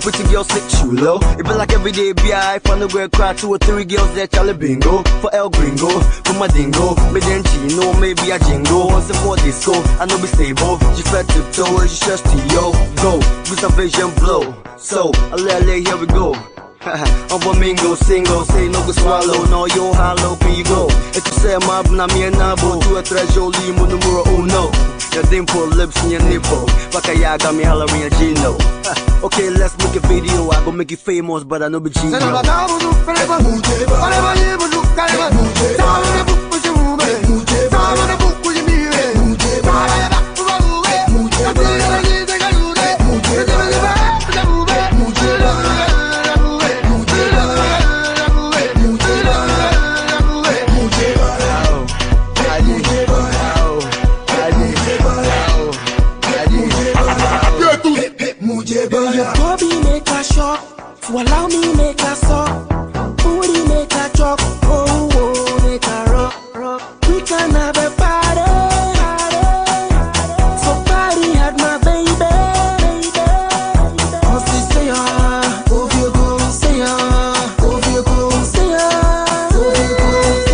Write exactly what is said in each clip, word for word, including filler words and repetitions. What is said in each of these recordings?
pretty girls sit chulo. It be like every day, be I find a girl cry, two or three girls there, Charlie Bingo. For El Gringo, for my dingo, me then chino, maybe a jingo. Once for disco, I know be stable. She fed tiptoe, she just to yo. Go, with a vision blow. So, I let lay, here we go. I'm a mingo, single, say no go swallow. No, yo, hello, can you go? If you say my na me and nabo, to a treasure, limo, numero uno. Your dimple lips and your nipple. Bakaya got me hollering a Gino. Okay, let's make a video. I go make you famous, but I know be Gino. Bobby make a shock, allow me make a sock, booty make a chop, oh oh make a rock, rock. We can have a party, so party had my baby, baby. Must you say ah, go for your go, say ah, go for your go, say ah, go for your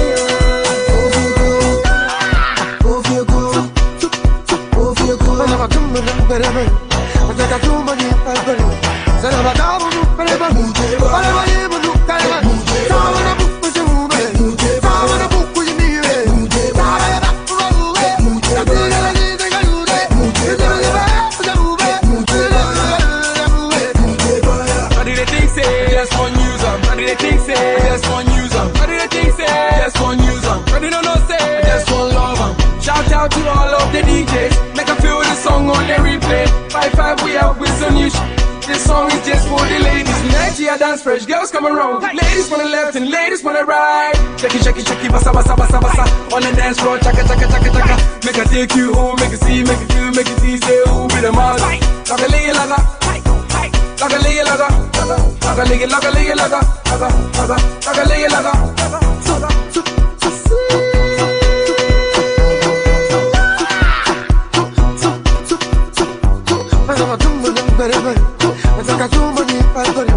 go, go for your go, go for your go, go for your go. I never come with them, baby. I take a too many. Say never double, never move. Whatever you do, never move. Come on, book with you, move. Come on, book with me, move. Come on, move. I do it, I do it, I do it. What do they think say? Just one user. What do they think say? Just one user. What do they think say? Just one user. What do they know say? Just one lover. Shout out to all of the D Js. Make a feel the song on the replay. Five five, we out with some new shit. This song is just for the ladies. Nigeria dance fresh, girls come around. Ladies on the left and ladies on the right. Shake it, shake it, shake it, basa, basa, basa, basa. On the dance floor, chaka, chaka, chaka, chaka. Make her take you home, make her see, make her feel, make her see. Say who be the man? Like a lady, like a, like a lady, like a, like a lady, like a lady, like a, like a lady, like a. I got too many,